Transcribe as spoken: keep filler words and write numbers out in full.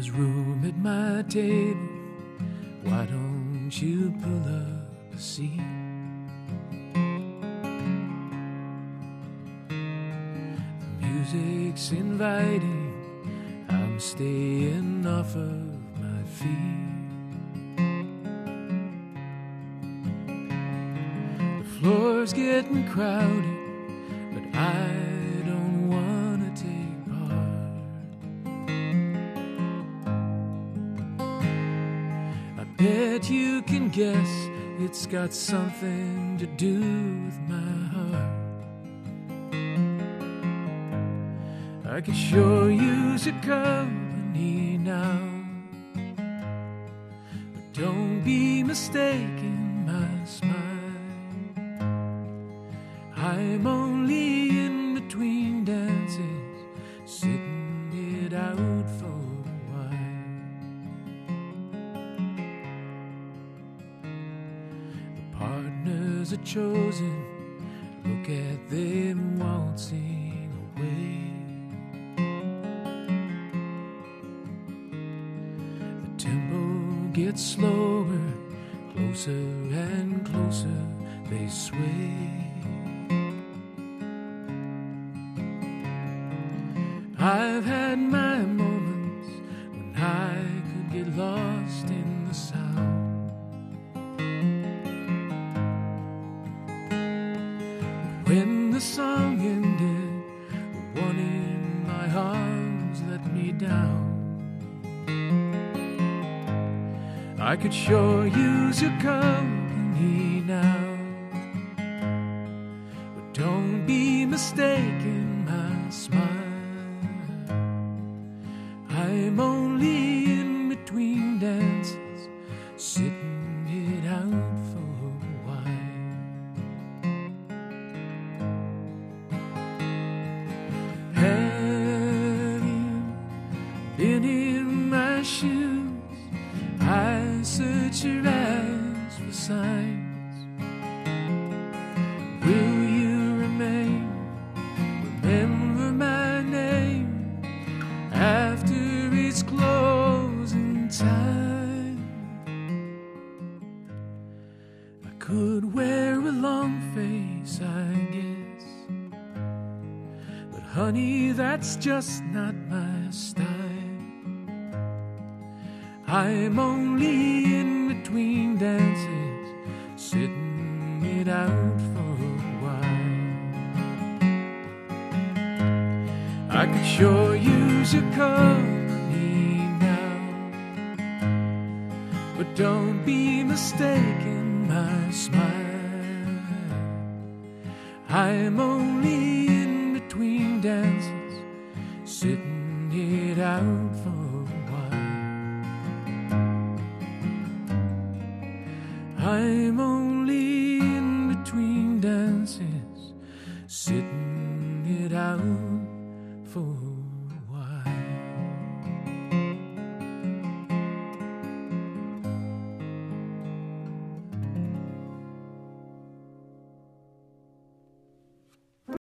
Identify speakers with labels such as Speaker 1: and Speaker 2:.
Speaker 1: There's room at my table. Why don't you pull up a seat? The music's inviting. I'm staying off of my feet. The floor's getting crowded, but I don't wanna take part. I bet you can guess it's got something to do with my heart. I could sure use your company now, but don't be mistaken my smile. I'm only in between dances, sitting it out for a while. The partners are chosen, look at them waltzing away. Gets slower, closer and closer they sway. I've had my moments when I could get lost in the sound. But when the song ended, the one in my arms let me down. I could sure use your company now, but don't be mistaken my smile. I'm only in between dances, sitting it out for a while. Have you been in my shoes? I search your eyes for signs. Will you remain? Remember my name after its closing time. I could wear a long face, I guess, but honey, that's just not my style. I'm only in between dances, sitting it out for a while. I could sure use your company now, but don't be mistaken my smile. I'm only in between dances, sitting it out for a while. I'm